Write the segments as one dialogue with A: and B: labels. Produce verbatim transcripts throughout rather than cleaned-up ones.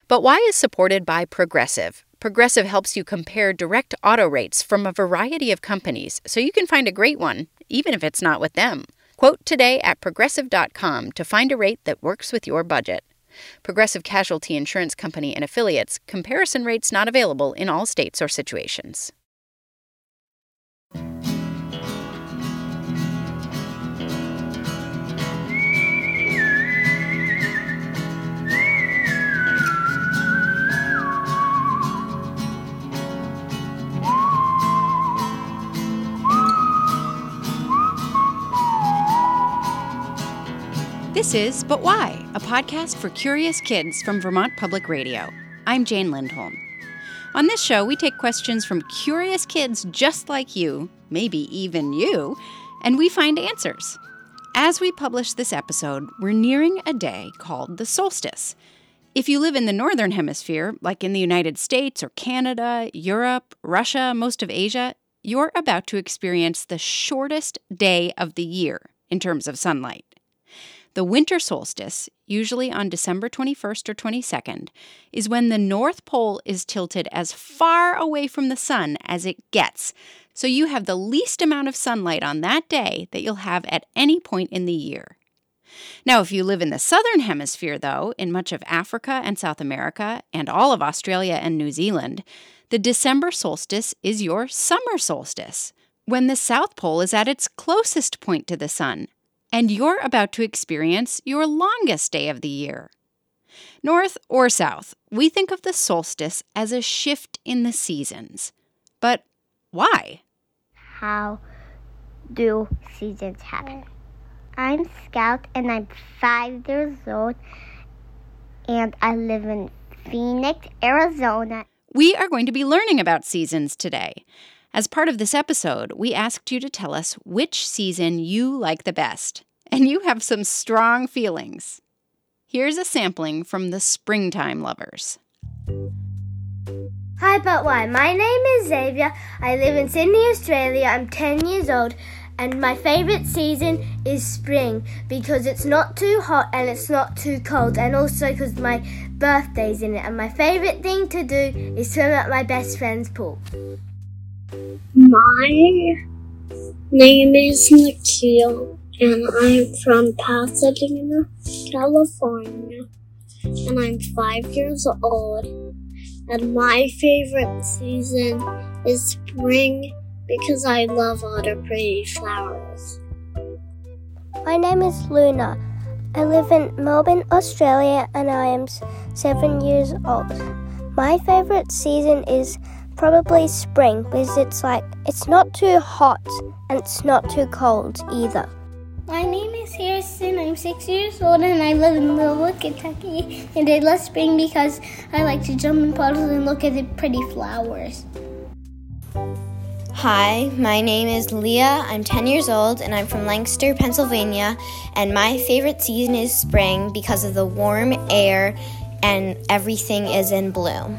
A: But Why is supported by Progressive. Progressive helps you compare direct auto rates from a variety of companies so you can find a great one, even if it's not with them. Quote today at progressive dot com to find a rate that works with your budget. Progressive Casualty Insurance Company and Affiliates. Comparison rates not available in all states or situations. This is But Why, a podcast for curious kids from Vermont Public Radio. I'm Jane Lindholm. On this show, we take questions from curious kids just like you, maybe even you, and we find answers. As we publish this episode, we're nearing a day called the solstice. If you live in the Northern Hemisphere, like in the United States or Canada, Europe, Russia, most of Asia, you're about to experience the shortest day of the year in terms of sunlight. The winter solstice, usually on December twenty-first or twenty-second, is when the North Pole is tilted as far away from the sun as it gets, so you have the least amount of sunlight on that day that you'll have at any point in the year. Now, if you live in the Southern Hemisphere, though, in much of Africa and South America, and all of Australia and New Zealand, the December solstice is your summer solstice, when the South Pole is at its closest point to the sun, and you're about to experience your longest day of the year. North or south, we think of the solstice as a shift in the seasons. But why?
B: How do seasons happen? I'm Scout, and I'm five years old, and I live in Phoenix, Arizona.
A: We are going to be learning about seasons today. As part of this episode, we asked you to tell us which season you like the best, and you have some strong feelings. Here's a sampling from the Springtime Lovers.
C: Hi, But Why? My name is Xavier. I live in Sydney, Australia. I'm ten years old, and my favorite season is spring because it's not too hot and it's not too cold, and also because my birthday's in it. And my favorite thing to do is swim at my best friend's pool.
D: My name is Nikhil, and I'm from Pasadena, California, and I'm five years old. And my favorite season is spring because I love all the pretty flowers.
E: My name is Luna. I live in Melbourne, Australia, and I am seven years old. My favorite season is probably spring because it's like, it's not too hot and it's not too cold either.
F: My name is Harrison. I'm six years old and I live in Louisville, Kentucky. And I love spring because I like to jump in puddles and look at the pretty flowers.
G: Hi, my name is Leah. I'm ten years old and I'm from Lancaster, Pennsylvania. And my favorite season is spring because of the warm air and everything is in bloom.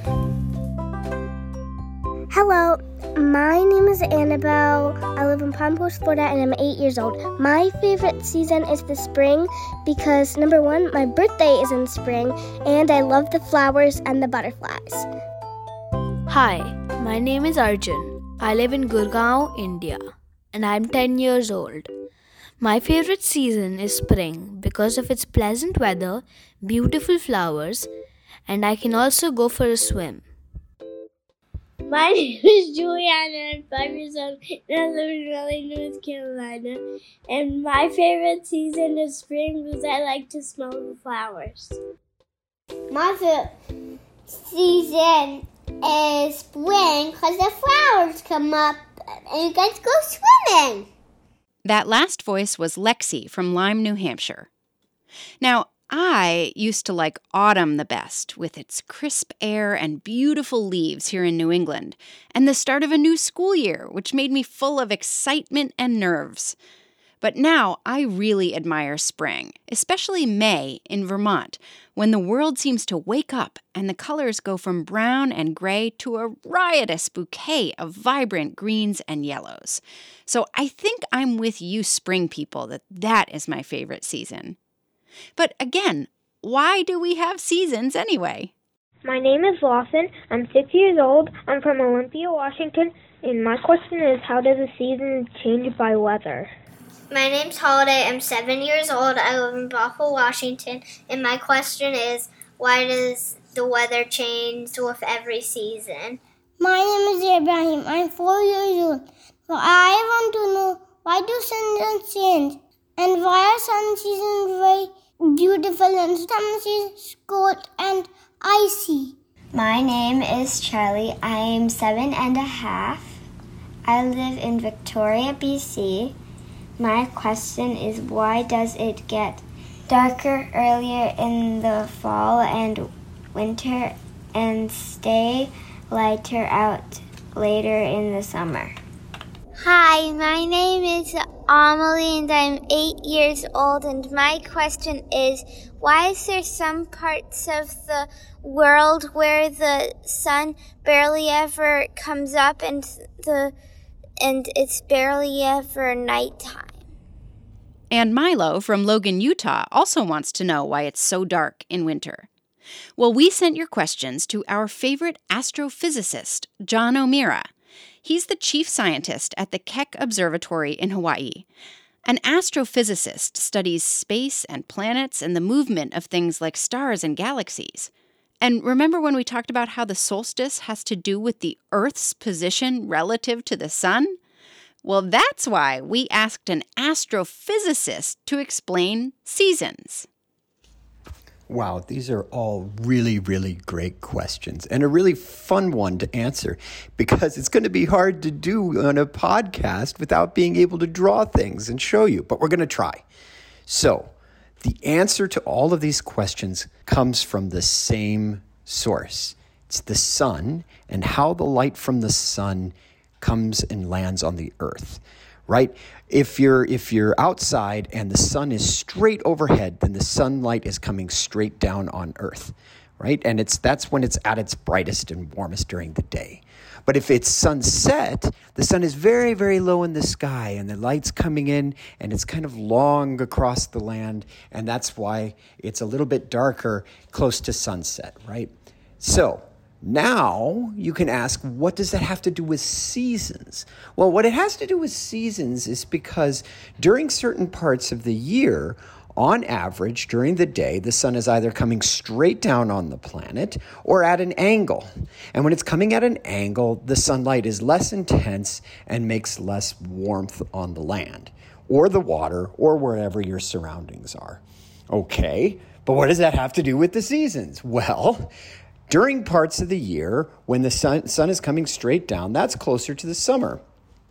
E: Hello, my name is Annabelle. I live in Palm Coast, Florida, and I'm eight years old. My favorite season is the spring because, number one, my birthday is in spring, and I love the flowers and the butterflies.
H: Hi, my name is Arjun. I live in Gurgaon, India, and I'm ten years old. My favorite season is spring because of its pleasant weather, beautiful flowers, and I can also go for a swim.
D: My name is Juliana, I'm five years old, and I live in Raleigh, North Carolina. And my favorite season is spring because I like to smell the flowers.
B: My favorite season is spring because the flowers come up and you guys go swimming.
A: That last voice was Lexi from Lyme, New Hampshire. Now, I used to like autumn the best, with its crisp air and beautiful leaves here in New England, and the start of a new school year, which made me full of excitement and nerves. But now I really admire spring, especially May in Vermont, when the world seems to wake up and the colors go from brown and gray to a riotous bouquet of vibrant greens and yellows. So I think I'm with you spring people that that is my favorite season. But again, why do we have seasons anyway?
I: My name is Lawson. I'm six years old. I'm from Olympia, Washington. And my question is, how does the season change by weather?
J: My name's Holiday. I'm seven years old. I live in Bothell, Washington. And my question is, why does the weather change with every season?
F: My name is Ibrahim. I'm four years old. So I want to know, why do seasons change? And why are some seasons very beautiful and some seasons cold and icy?
K: My name is Charlie. I am seven and a half. I live in Victoria, B C. My question is, why does it get darker earlier in the fall and winter and stay lighter out later in the summer?
L: Hi, my name is Amelie and I'm eight years old, and my question is, why is there some parts of the world where the sun barely ever comes up and the and it's barely ever nighttime?
A: And Milo from Logan, Utah also wants to know why it's so dark in winter. Well, we sent your questions to our favorite astrophysicist, John O'Meara. He's the chief scientist at the Keck Observatory in Hawaii. An astrophysicist studies space and planets and the movement of things like stars and galaxies. And remember when we talked about how the solstice has to do with the Earth's position relative to the sun? Well, that's why we asked an astrophysicist to explain seasons.
M: Wow, these are all really, really great questions and a really fun one to answer because it's going to be hard to do on a podcast without being able to draw things and show you, but we're going to try. So, the answer to all of these questions comes from the same source. It's the sun and how the light from the sun comes and lands on the earth. Right? If you're if you're outside and the sun is straight overhead, then the sunlight is coming straight down on Earth, right? And it's that's when it's at its brightest and warmest during the day. But if it's sunset, the sun is very, very low in the sky and the light's coming in and it's kind of long across the land, and that's why it's a little bit darker close to sunset, right? So now you can ask, what does that have to do with seasons? Well, what it has to do with seasons is because during certain parts of the year, on average, during the day, the sun is either coming straight down on the planet or at an angle. And when it's coming at an angle, the sunlight is less intense and makes less warmth on the land or the water or wherever your surroundings are. Okay, but what does that have to do with the seasons? Well, during parts of the year when the sun, sun is coming straight down, that's closer to the summer.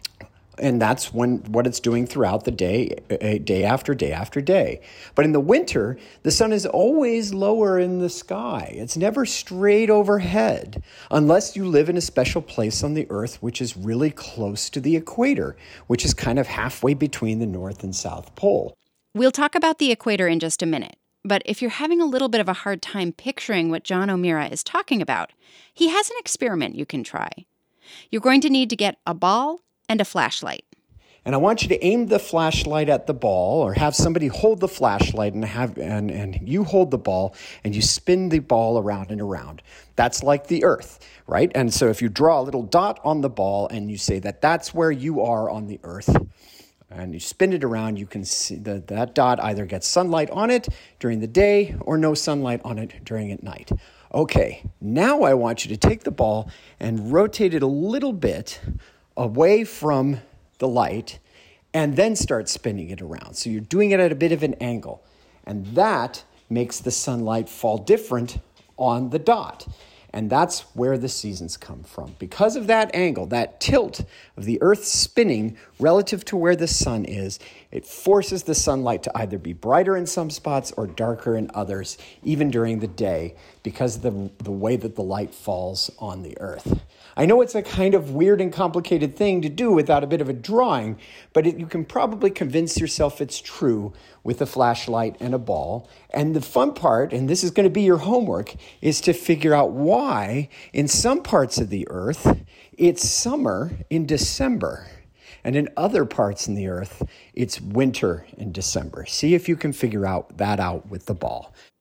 M: And that's when what it's doing throughout the day, day after day after day. But in the winter, the sun is always lower in the sky. It's never straight overhead, unless you live in a special place on the earth, which is really close to the equator, which is kind of halfway between the North and South Pole.
A: We'll talk about the equator in just a minute. But if you're having a little bit of a hard time picturing what John O'Meara is talking about, he has an experiment you can try. You're going to need to get a ball and a flashlight.
M: And I want you to aim the flashlight at the ball, or have somebody hold the flashlight and have and, and you hold the ball and you spin the ball around and around. That's like the earth, right? And so if you draw a little dot on the ball and you say that that's where you are on the earth, and you spin it around, you can see that that dot either gets sunlight on it during the day or no sunlight on it during at night. Okay, now I want you to take the ball and rotate it a little bit away from the light and then start spinning it around. So you're doing it at a bit of an angle. And that makes the sunlight fall different on the dot. And that's where the seasons come from. Because of that angle, that tilt of the earth spinning relative to where the sun is, it forces the sunlight to either be brighter in some spots or darker in others, even during the day, because of the, the way that the light falls on the earth. I know it's a kind of weird and complicated thing to do without a bit of a drawing, but it, you can probably convince yourself it's true with a flashlight and a ball. And the fun part, and this is going to be your homework, is to figure out why in some parts of the earth it's summer in December. And in other parts in the earth, it's winter in December. See if you can figure out that out with the ball.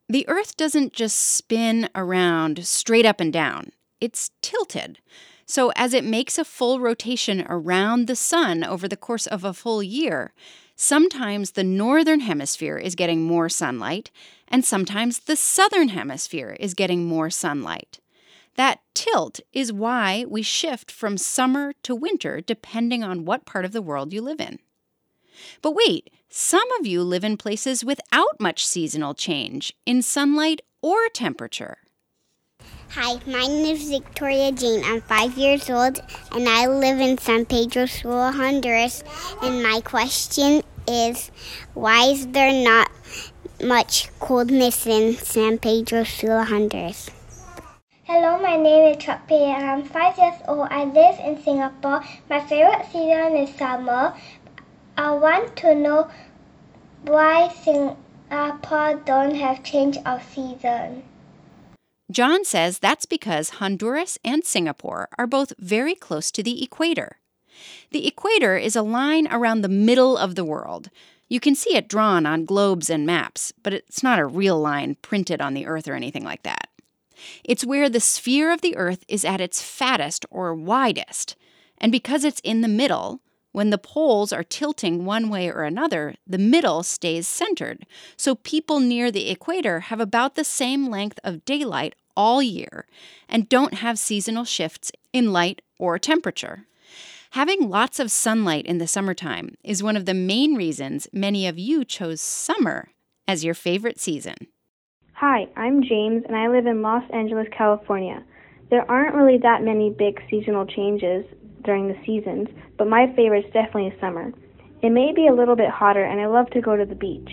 A: The Earth doesn't just spin around straight up and down. It's tilted. So as it makes a full rotation around the sun over the course of a full year, sometimes the northern hemisphere is getting more sunlight, and sometimes the southern hemisphere is getting more sunlight. That tilt is why we shift from summer to winter depending on what part of the world you live in. But wait, some of you live in places without much seasonal change in sunlight or temperature.
B: Hi, my name is Victoria Jane. I'm five years old, and I live in San Pedro Sula, Honduras. And my question is, why is there not much coldness in San Pedro Sula, Honduras?
C: Hello, my name is Chuck P. and I'm five years old. I live in Singapore. My favorite season is summer. I want to know why Singapore don't have change of season.
A: John says that's because Honduras and Singapore are both very close to the equator. The equator is a line around the middle of the world. You can see it drawn on globes and maps, but it's not a real line printed on the Earth or anything like that. It's where the sphere of the Earth is at its fattest or widest. And because it's in the middle, when the poles are tilting one way or another, the middle stays centered. So people near the equator have about the same length of daylight all year and don't have seasonal shifts in light or temperature. Having lots of sunlight in the summertime is one of the main reasons many of you chose summer as your favorite season.
I: Hi, I'm James, and I live in Los Angeles, California. There aren't really that many big seasonal changes during the seasons, but my favorite is definitely summer. It may be a little bit hotter, and I love to go to the beach.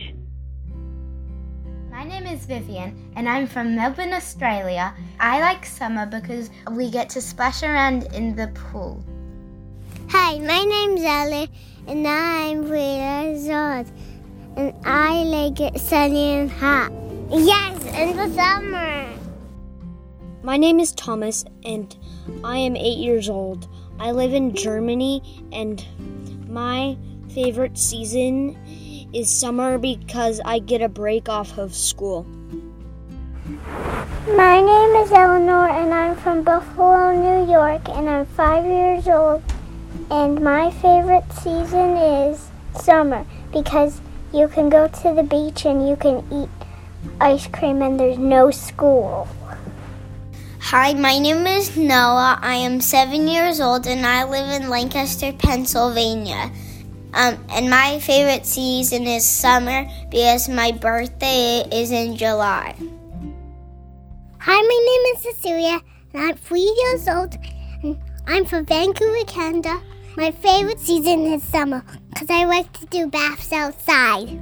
G: My name is Vivian, and I'm from Melbourne, Australia. I like summer because we get to splash around in the pool.
B: Hi, my name's Ellie, and I'm three years old, and I like it sunny and hot. Yes, in the summer.
N: My name is Thomas, and I am eight years old. I live in Germany, and my favorite season is summer because I get a break off of school.
F: My name is Eleanor, and I'm from Buffalo, New York, and I'm five years old. And my favorite season is summer because you can go to the beach and you can eat ice cream and there's no school.
J: Hi, my name is Noah. I am seven years old and I live in Lancaster, Pennsylvania. Um, and my favorite season is summer because my birthday is in July.
B: Hi, my name is Cecilia, and I'm three years old, and I'm from Vancouver, Canada. My favorite season is summer because I like to do baths outside.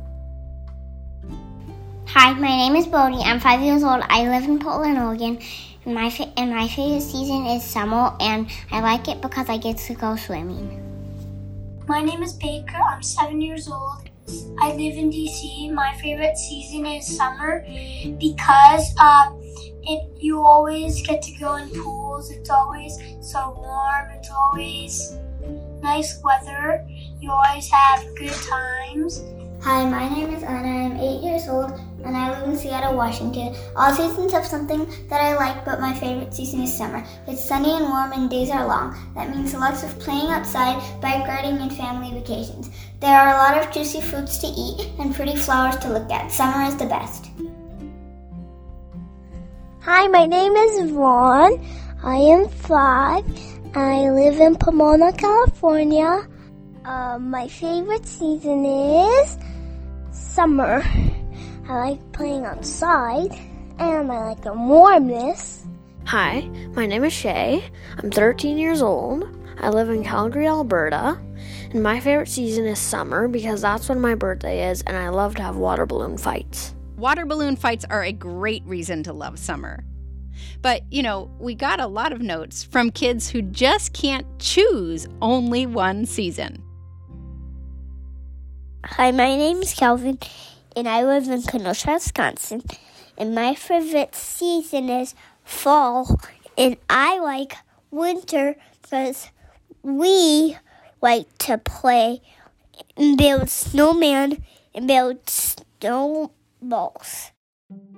O: Hi, my name is Bodie. I'm five years old. I live in Portland, Oregon. And my, fa- and my favorite season is summer, and I like it because I get to go swimming.
P: My name is Baker. I'm seven years old. I live in D C. My favorite season is summer because uh, it you always get to go in pools. It's always so warm. It's always nice weather. You always have good times.
O: Hi, my name is Anna. I'm eight years old, and I live in Seattle, Washington. All seasons have something that I like, but my favorite season is summer. It's sunny and warm, and days are long. That means lots of playing outside, bike riding, and family vacations. There are a lot of juicy fruits to eat and pretty flowers to look at. Summer is the best.
E: Hi, my name is Vaughn. I am five. I live in Pomona, California. Uh, my favorite season is summer. I like playing outside, and I like the warmness.
H: Hi, my name is Shay. I'm thirteen years old. I live in Calgary, Alberta, and my favorite season is summer because that's when my birthday is, and I love to have water balloon fights.
A: Water balloon fights are a great reason to love summer. But, you know, we got a lot of notes from kids who just can't choose only one season.
B: Hi, my name is Calvin, and I live in Kenosha, Wisconsin. And my favorite season is fall, and I like winter because we like to play and build snowman and build snowballs.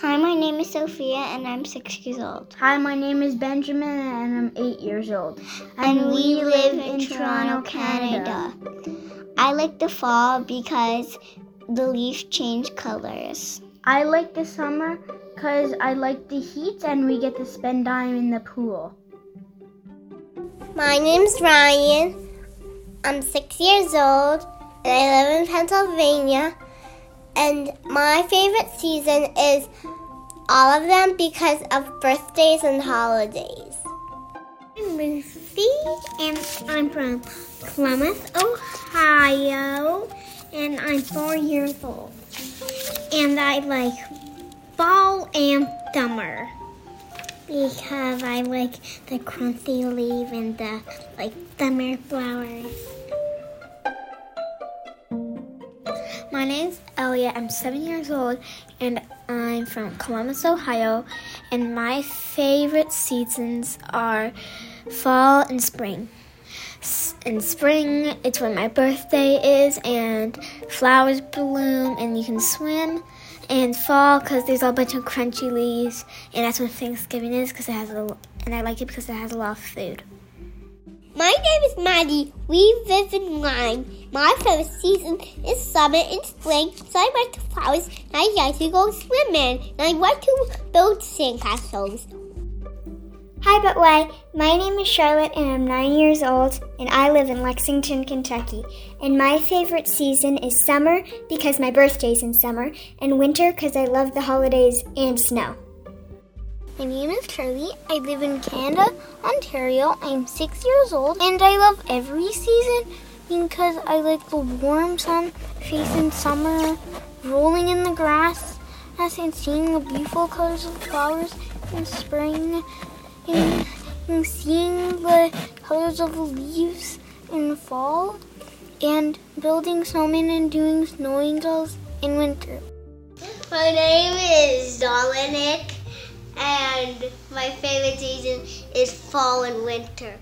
O: Hi, my name is Sophia, and I'm six years old.
C: Hi, my name is Benjamin, and I'm eight years old.
O: And, and we, we live in Toronto, Canada. Canada. I like the fall because the leaves change colors.
C: I like the summer because I like the heat, and we get to spend time in the pool.
F: My name's Ryan. I'm six years old, and I live in Pennsylvania. And my favorite season is all of them because of birthdays and holidays.
O: I'm Lucy, and I'm from Columbus, Ohio, and I'm four years old. And I like fall and summer because I like the crunchy leaf and the like summer flowers.
Q: My name's Elliot. I'm seven years old, and I'm from Columbus, Ohio, and my favorite seasons are fall and spring. In spring, it's when my birthday is, and flowers bloom, and you can swim. And fall, because there's a bunch of crunchy leaves, and that's when Thanksgiving is, because it has a, and I like it because it has a lot of food.
F: My name is Maddie. We live in Lyme. My favorite season is summer and spring, so I like to flowers, and I like to go swimming, and I like to build sandcastles.
O: Hi, Betway. My name is Charlotte, and I'm nine years old, and I live in Lexington, Kentucky. And my favorite season is summer, because my birthday's in summer, and winter, because I love the holidays and snow.
C: My name is Charlie. I live in Canada, Ontario. I'm six years old, and I love every season because I like the warm sun, facing summer, rolling in the grass, and seeing the beautiful colors of flowers in spring, and, and seeing the colors of the leaves in fall, and building snowmen and doing snow angels in winter.
F: My name is Dominic. And my favorite season is fall and winter.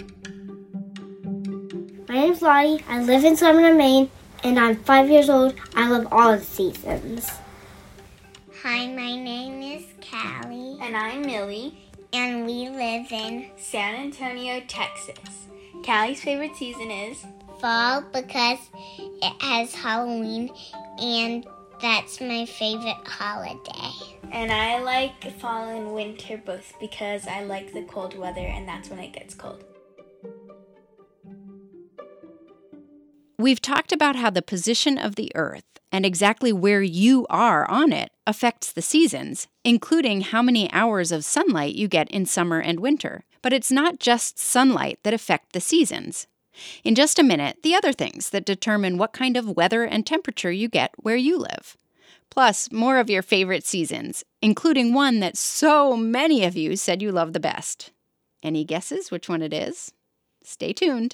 O: My name's Lottie. I live in Sumner, Maine, and I'm five years old. I love all the seasons.
B: Hi, my name is Callie.
R: And I'm Millie.
B: And we live in
R: San Antonio, Texas. Callie's favorite season is
B: fall because it has Halloween, and that's my favorite holiday.
R: And I like fall and winter both because I like the cold weather, and that's when it gets cold.
A: We've talked about how the position of the Earth and exactly where you are on it affects the seasons, including how many hours of sunlight you get in summer and winter. But it's not just sunlight that affect the seasons. In just a minute, the other things that determine what kind of weather and temperature you get where you live. Plus, more of your favorite seasons, including one that so many of you said you love the best. Any guesses which one it is? Stay tuned.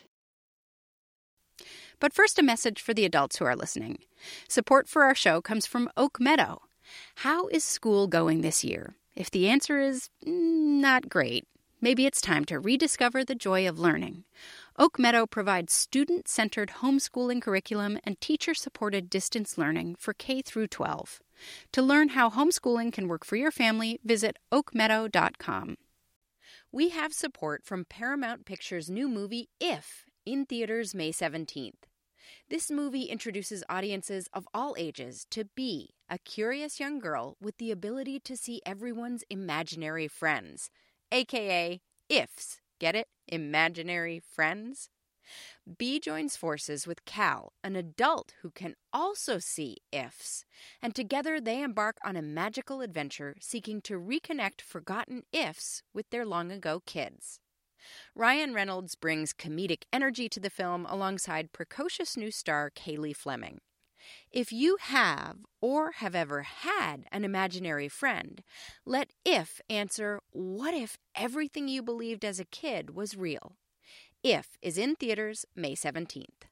A: But first, a message for the adults who are listening. Support for our show comes from Oak Meadow. How is school going this year? If the answer is mm, not great, maybe it's time to rediscover the joy of learning. Oak Meadow provides student-centered homeschooling curriculum and teacher-supported distance learning for K through twelve. To learn how homeschooling can work for your family, visit oak meadow dot com. We have support from Paramount Pictures' new movie, If, in theaters May seventeenth. This movie introduces audiences of all ages to Bee, a curious young girl with the ability to see everyone's imaginary friends, aka Ifs. Get it? Imaginary friends? Bee joins forces with Cal, an adult who can also see Ifs, and together they embark on a magical adventure seeking to reconnect forgotten Ifs with their long-ago kids. Ryan Reynolds brings comedic energy to the film alongside precocious new star Kaylee Fleming. If you have or have ever had an imaginary friend, let If answer, what if everything you believed as a kid was real? If is in theaters May seventeenth.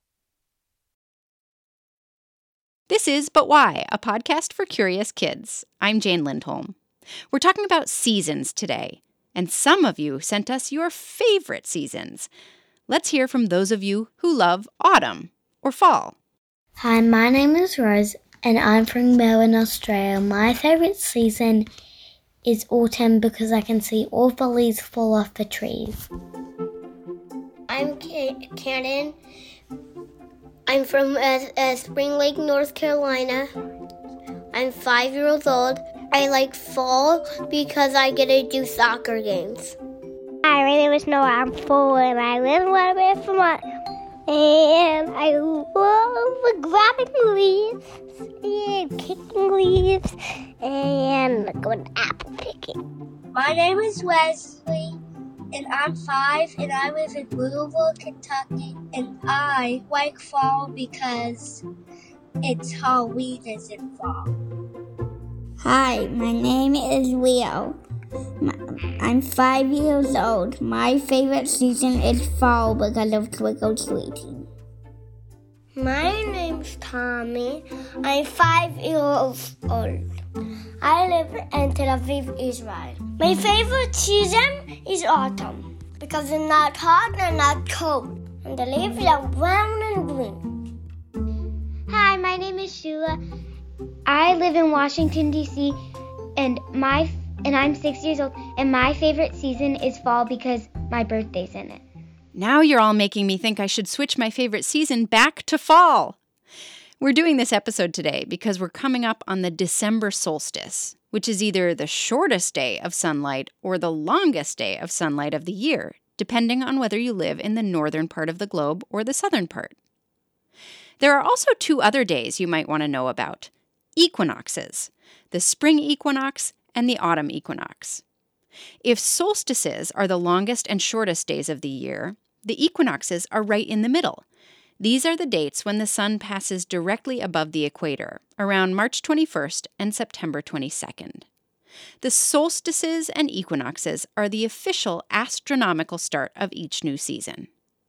A: This is But Why, a podcast for curious kids. I'm Jane Lindholm. We're talking about seasons today, and some of you sent us your favorite seasons. Let's hear from those of you who love autumn or fall.
S: Hi, my name is Rose.
Q: and I'm from Melbourne, Australia. My favourite season is autumn because I can see all the leaves fall off the trees.
S: I'm Cannon. I'm from uh, uh, Spring Lake, North Carolina. I'm five years old. I like fall because I get to do soccer games.
F: Hi, my name is Noah. I'm four and I live in Waterbury, Vermont. And I love grabbing leaves and kicking leaves and going apple picking.
P: My name is Wesley, and I'm five, and I live in Louisville, Kentucky, and I like fall because it's Halloween is in fall.
J: Hi, my name is Leo. I'm five years old. My favorite season is fall because of trick-or-treating.
C: My name's Tommy. I'm five years old. I live in Tel Aviv, Israel. My favorite season is autumn because it's not hot and not cold, and the leaves are brown and green.
L: Hi, my name is Shula. I live in Washington, D C, and my and I'm six years old, and my favorite season is fall because my birthday's in it.
A: Now you're all making me think I should switch my favorite season back to fall. We're doing this episode today because we're coming up on the December solstice, which is either the shortest day of sunlight or the longest day of sunlight of the year, depending on whether you live in the northern part of the globe or the southern part. There are also two other days you might want to know about: equinoxes, the spring equinox and the autumn equinox. If solstices are the longest and shortest days of the year, the equinoxes are right in the middle. These are the dates when the sun passes directly above the equator, around March twenty-first and September twenty-second. The solstices and equinoxes are the official astronomical start of each new season.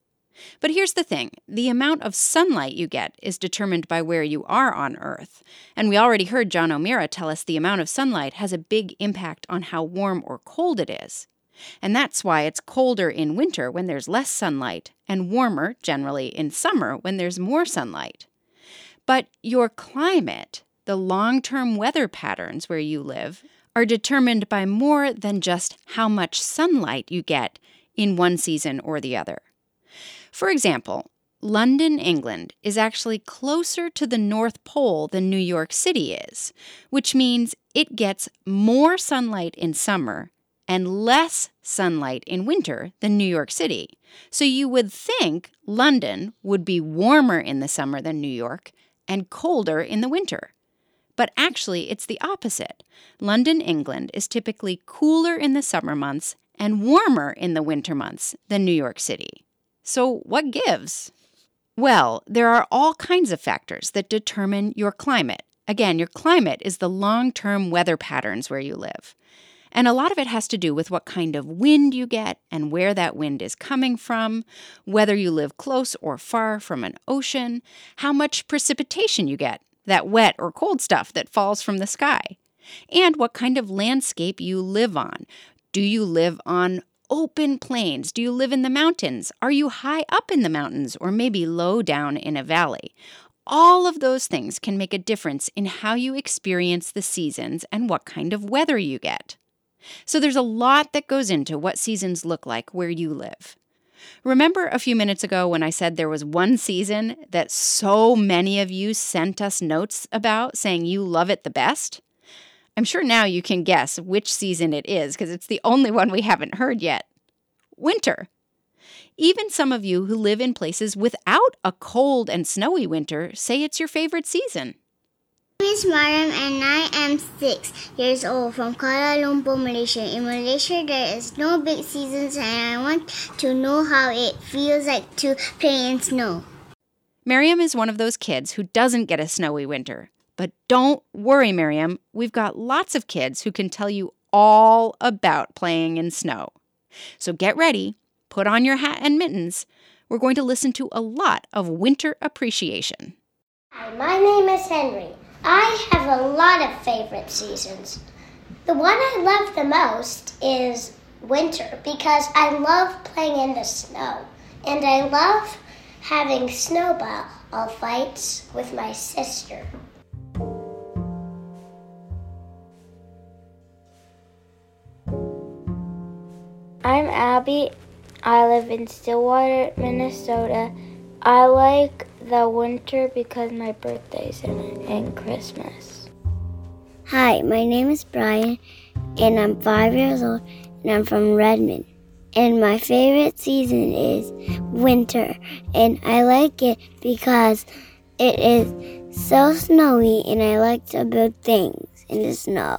A: But here's the thing, the amount of sunlight you get is determined by where you are on Earth. And we already heard John O'Meara tell us the amount of sunlight has a big impact on how warm or cold it is. And that's why it's colder in winter when there's less sunlight, and warmer, generally, in summer when there's more sunlight. But your climate, the long-term weather patterns where you live, are determined by more than just how much sunlight you get in one season or the other. For example, London, England is actually closer to the North Pole than New York City is, which means it gets more sunlight in summer and less sunlight in winter than New York City. So you would think London would be warmer in the summer than New York and colder in the winter. But actually, it's the opposite. London, England is typically cooler in the summer months and warmer in the winter months than New York City. So what gives? Well, there are all kinds of factors that determine your climate. Again, your climate is the long-term weather patterns where you live. And a lot of it has to do with what kind of wind you get and where that wind is coming from, whether you live close or far from an ocean, how much precipitation you get, that wet or cold stuff that falls from the sky, and what kind of landscape you live on. Do you live on open plains? Do you live in the mountains? Are you high up in the mountains or maybe low down in a valley? All of those things can make a difference in how you experience the seasons and what kind of weather you get. So there's a lot that goes into what seasons look like where you live. Remember a few minutes ago when I said there was one season that so many of you sent us notes about saying you love it the best? I'm sure now you can guess which season it is because it's the only one we haven't heard yet. Winter. Even some of you who live in places without a cold and snowy winter say it's your favorite season.
B: My name is Mariam and I am six years old from Kuala Lumpur, Malaysia. In Malaysia, there is no big seasons and I want to know how it feels like to play in snow.
A: Miriam is one of those kids who doesn't get a snowy winter. But don't worry, Miriam, we've got lots of kids who can tell you all about playing in snow. So get ready, put on your hat and mittens. We're going to listen to a lot of winter appreciation.
C: Hi, my name is Henry. I have a lot of favorite seasons. The one I love the most is winter because I love playing in the snow. And I love having snowball fights with my sister.
Q: I'm Abby. I live in Stillwater, Minnesota. I like the winter because my birthday's in it and Christmas.
D: Hi, my name is Brian, and I'm five years old, and I'm from Redmond. And my favorite season is winter, and I like it because it is so snowy, and I like to build things in the snow.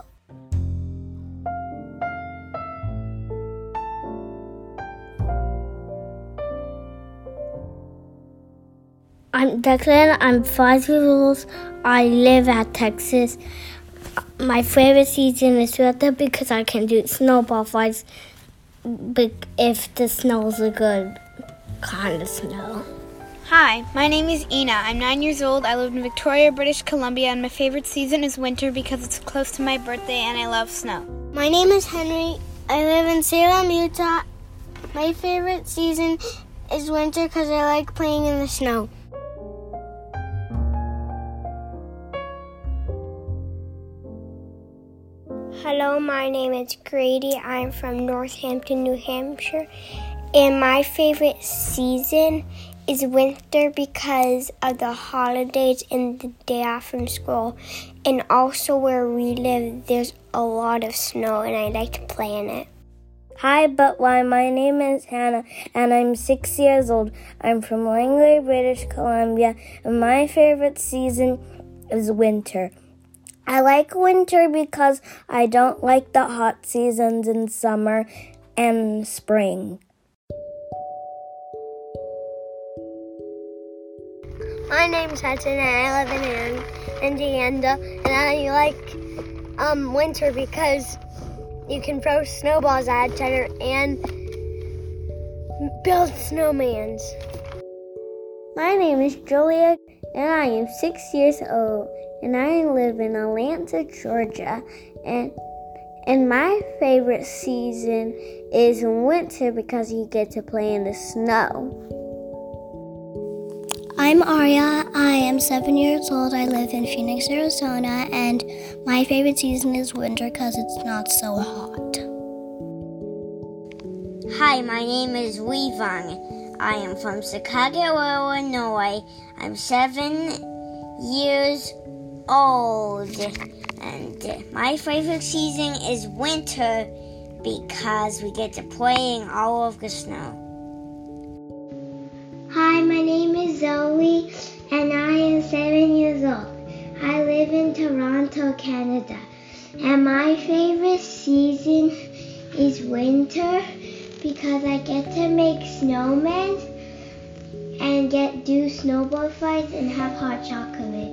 C: I'm Declan. I'm five years old. I live at Texas. My favorite season is winter because I can do snowball fights if the snow's a good kind of snow.
R: Hi, my name is Ina. I'm nine years old. I live in Victoria, British Columbia, and my favorite season is winter because it's close to my birthday and I love snow.
S: My name is Henry. I live in Salem, Utah. My favorite season is winter because I like playing in the snow.
C: Hello, my name is Grady. I'm from Northampton, New Hampshire. And my favorite season is winter because of the holidays and the day off from school. And also where we live, there's a lot of snow and I like to play in it. Hi, but why? My name is Hannah and I'm six years old. I'm from Langley, British Columbia. And my favorite season is winter. I like winter because I don't like the hot seasons in summer and spring.
S: My name's Hudson and I live in Indiana, and I like um, winter because you can throw snowballs at each other and build snowmans.
C: My name is Julia and I am six years old. And I live in Atlanta, Georgia, and and my favorite season is winter because you get to play in the snow.
D: I'm Aria. I am seven years old. I live in Phoenix, Arizona, and my favorite season is winter because it's not so hot.
J: Hi, my name is Wei Vang. I am from Chicago, Illinois. I'm seven years old, and my favorite season is winter because we get to play in all of the snow.
F: Hi, my name is Zoe and I am seven years old. I live in Toronto, Canada, and my favorite season is winter because I get to make snowmen and get do snowball fights and have hot chocolate.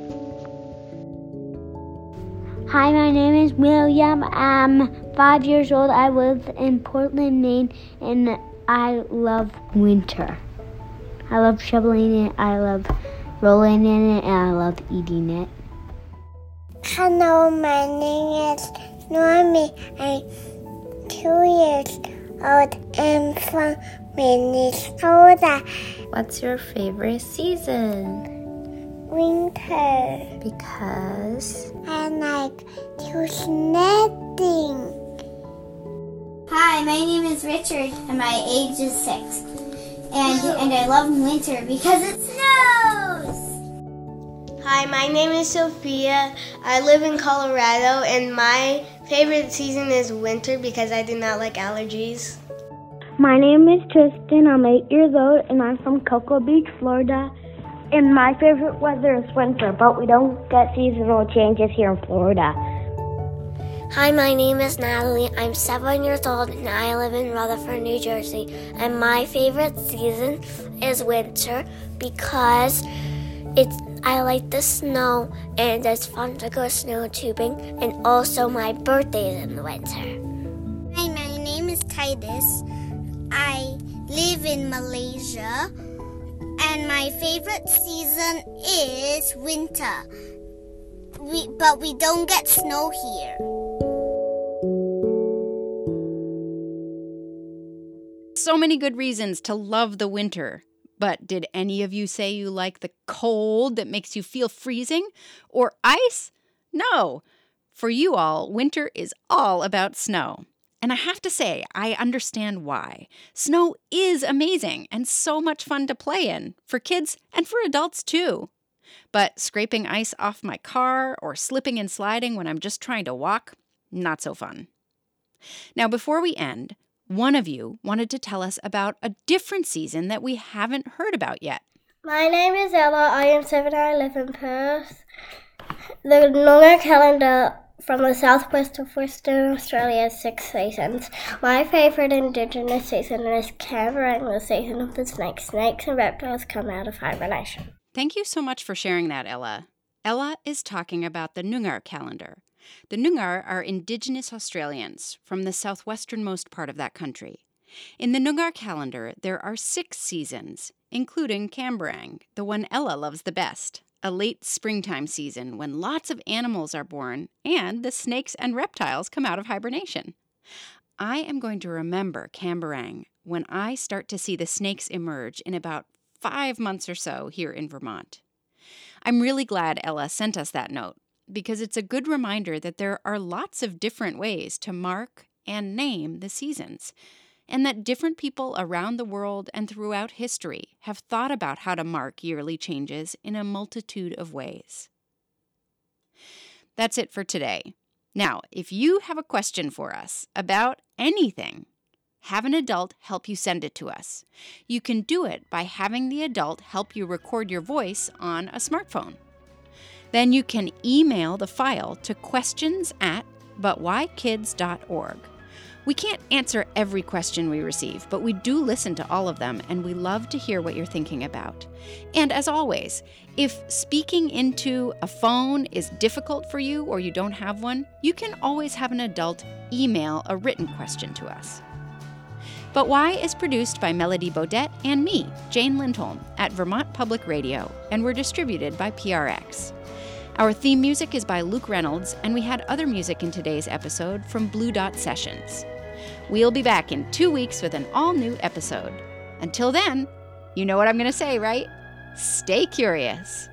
C: Hi, my name is William. I'm five years old. I live in Portland, Maine, and I love winter. I love shoveling it, I love rolling in it, and I love eating it.
F: Hello, my name is Normie. I'm two years old and from Minnesota.
G: What's your favorite season?
F: Winter.
G: Because?
F: I like to sledding.
O: Hi, my name is Richard and my age is six. And and I love winter because it snows.
S: Hi, my name is Sophia. I live in Colorado and my favorite season is winter because I do not like allergies.
C: My name is Tristan. I'm eight years old and I'm from Cocoa Beach, Florida. And my favorite weather is winter, but we don't get seasonal changes here in Florida.
D: Hi, my name is Natalie. I'm seven years old and I live in Rutherford, New Jersey. And my favorite season is winter because it's I like the snow and it's fun to go snow tubing, and also my birthday is in the winter.
B: Hi, my name is Titus. I live in Malaysia. And my favorite season is winter. We, but we don't get snow here.
A: So many good reasons to love the winter. But did any of you say you like the cold that makes you feel freezing? Or ice? No. For you all, winter is all about snow. And I have to say, I understand why. Snow is amazing and so much fun to play in, for kids and for adults too. But scraping ice off my car or slipping and sliding when I'm just trying to walk, not so fun. Now, before we end, one of you wanted to tell us about a different season that we haven't heard about yet.
C: My name is Ella. I am seven and I live in Perth. The lunar calendar from the southwest of Western Australia has six seasons. My favourite Indigenous season is Camberang, the season of the snakes. Snakes and reptiles come out of hibernation.
A: Thank you so much for sharing that, Ella. Ella is talking about the Noongar calendar. The Noongar are Indigenous Australians from the southwesternmost part of that country. In the Noongar calendar, there are six seasons, including Camberang, the one Ella loves the best, a late springtime season when lots of animals are born and the snakes and reptiles come out of hibernation. I am going to remember Camberang when I start to see the snakes emerge in about five months or so here in Vermont. I'm really glad Ella sent us that note, because it's a good reminder that there are lots of different ways to mark and name the seasons, and that different people around the world and throughout history have thought about how to mark yearly changes in a multitude of ways. That's it for today. Now, if you have a question for us about anything, have an adult help you send it to us. You can do it by having the adult help you record your voice on a smartphone. Then you can email the file to questions at but why kids dot org. We can't answer every question we receive, but we do listen to all of them, and we love to hear what you're thinking about. And as always, if speaking into a phone is difficult for you or you don't have one, you can always have an adult email a written question to us. But Why is produced by Melody Bodette and me, Jane Lindholm, at Vermont Public Radio, and we're distributed by P R X. Our theme music is by Luke Reynolds, and we had other music in today's episode from Blue Dot Sessions. We'll be back in two weeks with an all-new episode. Until then, you know what I'm going to say, right? Stay curious.